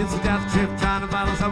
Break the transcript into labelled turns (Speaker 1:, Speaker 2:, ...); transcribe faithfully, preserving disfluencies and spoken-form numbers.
Speaker 1: It's a death trip trying to follow some